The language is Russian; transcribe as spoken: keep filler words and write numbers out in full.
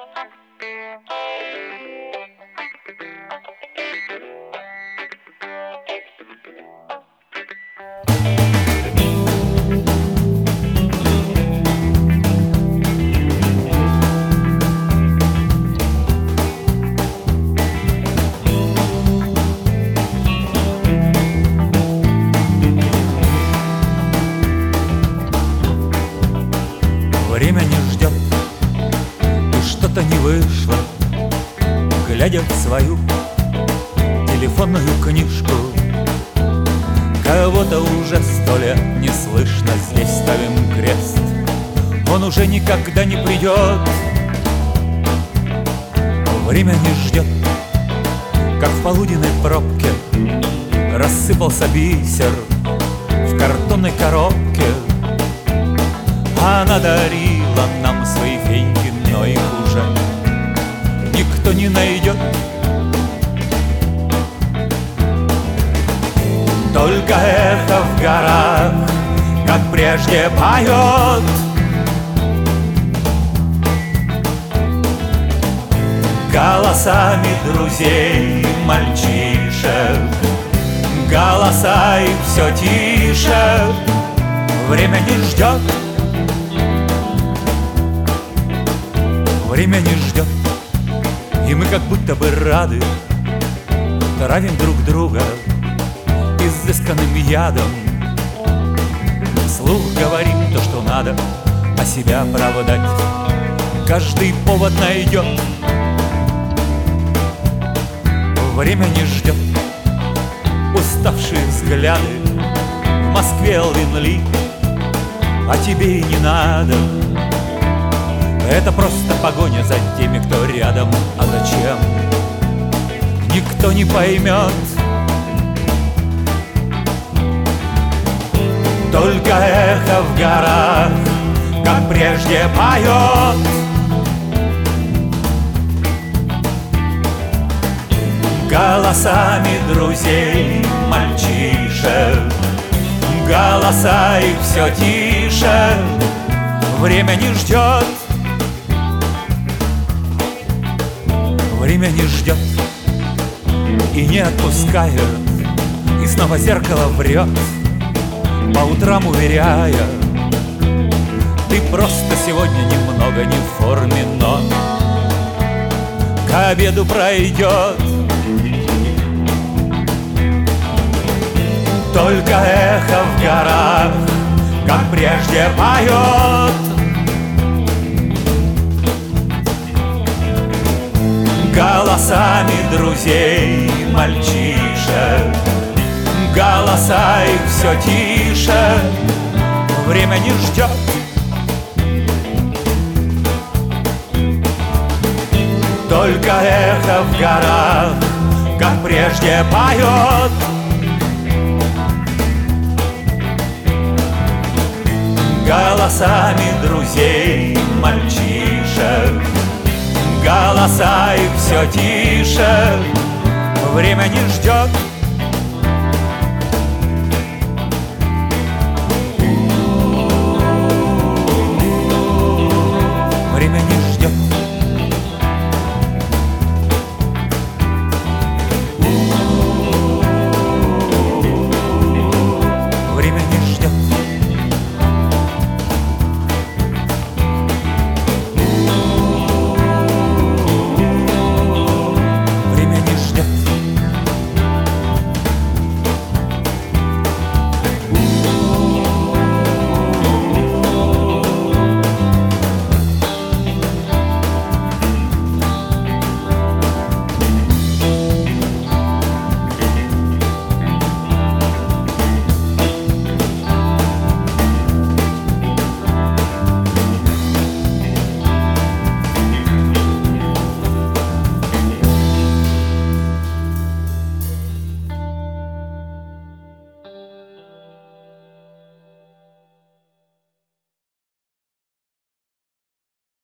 Время не ждет, и что-то не вышло. Глядя в свою телефонную книжку, кого-то уже сто лет не слышно. Здесь ставим крест, он уже никогда не придет. Время не ждет, как в полуденной пробке рассыпался бисер в картонной коробке. Она дарила нам свои феньки, но их уже никто не найдет. Только эхо в горах, как прежде, поет. Голосами друзей, мальчишек, голоса их все тише. Время не ждет, время не ждет, и мы как будто бы рады травим друг друга изысканным ядом. Вслух говорим то, что надо, а себя оправдать каждый повод найдет. Время не ждет, уставшие взгляды в Москве линли, а тебе и не надо. Это просто погоня за теми, кто рядом. А зачем? Никто не поймет. Только эхо в горах, как прежде, поет. Голосами друзей, мальчишек, голоса их все тише. Время не ждет, время не ждет и не отпускает, и снова зеркало врет, по утрам уверяя: ты просто сегодня немного не в форме, но к обеду пройдет. Только эхо в горах, как прежде, поет. Голосами друзей, мальчишек, голоса их все тише. Время не ждет, только эхо в горах, как прежде, поет. Голосами друзей, мальчишек, голоса их все тише. Время не ждет,